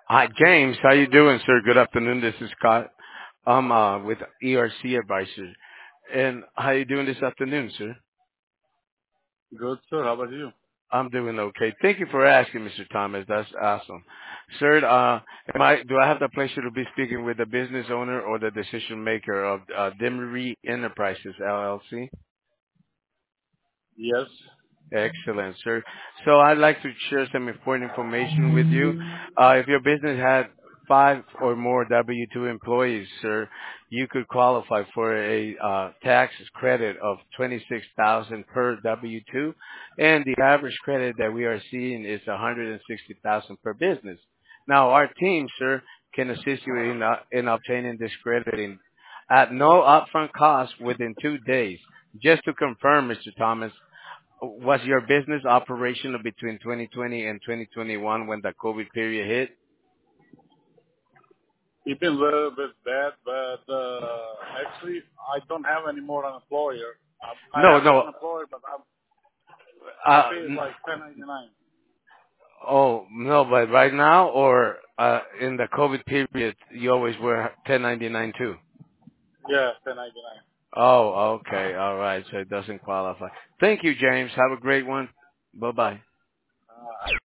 Hi, James. How you doing, sir? Good afternoon. This is Scott. I'm with ERC Advisors. And how you doing this afternoon, sir? Good, sir. How about you? I'm doing okay. Thank you for asking, Mr. Thomas. That's awesome. Sir, do I have the pleasure to be speaking with the business owner or the decision maker of Demery Enterprises, LLC? Yes. Excellent, sir. So I'd like to share some important information with you. If your business had five or more W-2 employees, sir, you could qualify for a tax credit of 26,000 per W-2, and the average credit that we are seeing is 160,000 per business. Now, our team, sir, can assist you in obtaining this credit at no upfront cost within 2 days. Just to confirm, Mr. Thomas, was your business operational between 2020 and 2021 when the COVID period hit? It's been a little bit bad, but actually, I don't have any more an employer. I No, have no. one employer, but I Uh, pay it n- like 1099. oh, no, but right now or in the COVID period, you always were 1099 too? Yeah, 1099. Oh, okay. All right. So it doesn't qualify. Thank you, James. Have a great one. Bye-bye.